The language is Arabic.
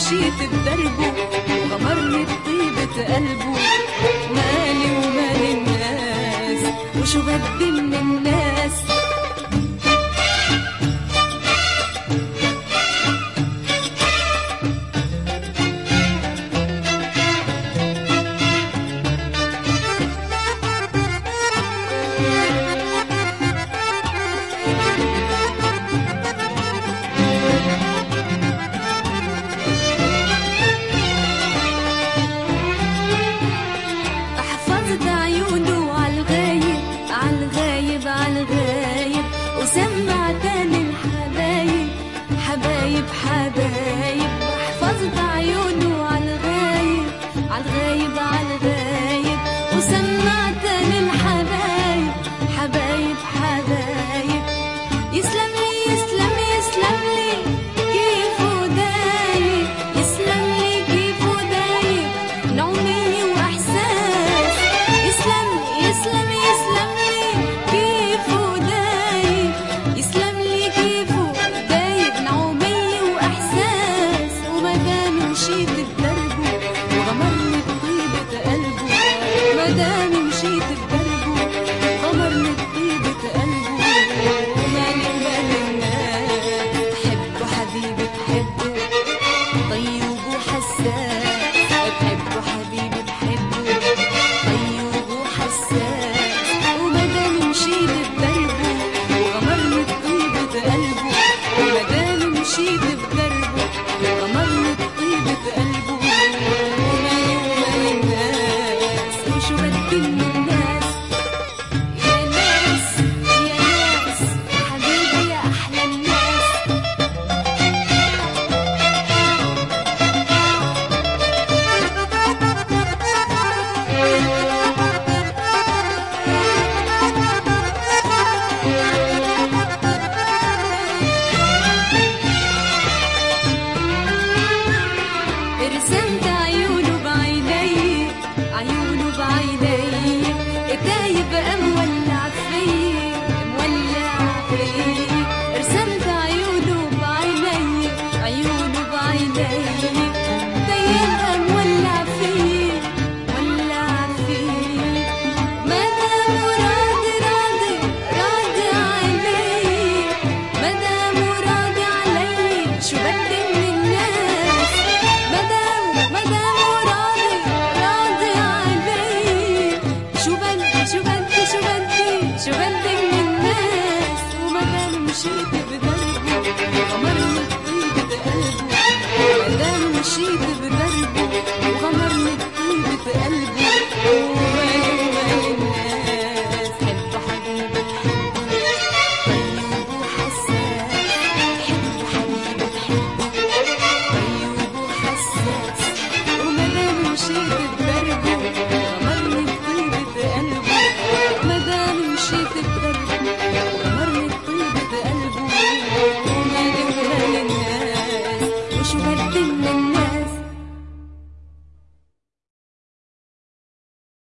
مشيت بدربه وغمرني بطيبة قلبه. مالي ومال الناس وشو بدي من الناس. وسمعتني الحبايب حبايب حبايب. حفظت عيونه عالغايب عالغايب عالغايب. وسمعتني الحبايب حبايب حبايب. يسلم لي يسلم يسلم لي كيفه دايب. يسلم لي كيفه دايب نعومية وإحساس. يسلم يسلم يسلم لي كيفه دايب. يسلم لي كيفه دايب نعومية وإحساس. ومدام مشيت بدربه وغمرني بطيبة قلبه. مدام مشيت بدربه غمرني بطيبة قلبه. ومالي ومال الناس بحبه حبيبي بحبه طيب وحساس. بحبه حبيبي بحبه طيب وحساس. ومدام مشيت بدربه وغمرني بطيبة قلبه. ومدام مشيت بدربه وغمرني بطيبة قلبه. ومالي ومال الناس وشو بدي من الناس. يا ناس يا ناس حبيبي يا أحلى الناس. رسمت عيونه بعيني عيونه بعيني. دايب مولع فيي مولع فيي. رسمت عيونه بعيني عيونه بعيني. دايب مولع فيي مولع فيي. مدام راضي راضي راضي علي. مدام راضي علي شو بدي من الناس. مدام راضي راضي علي. شو بدي شو بدي شو بدي شو بدي من الناس. ومدام مشيت بدربه غمرني بطيبة قلبه. مدام مشيت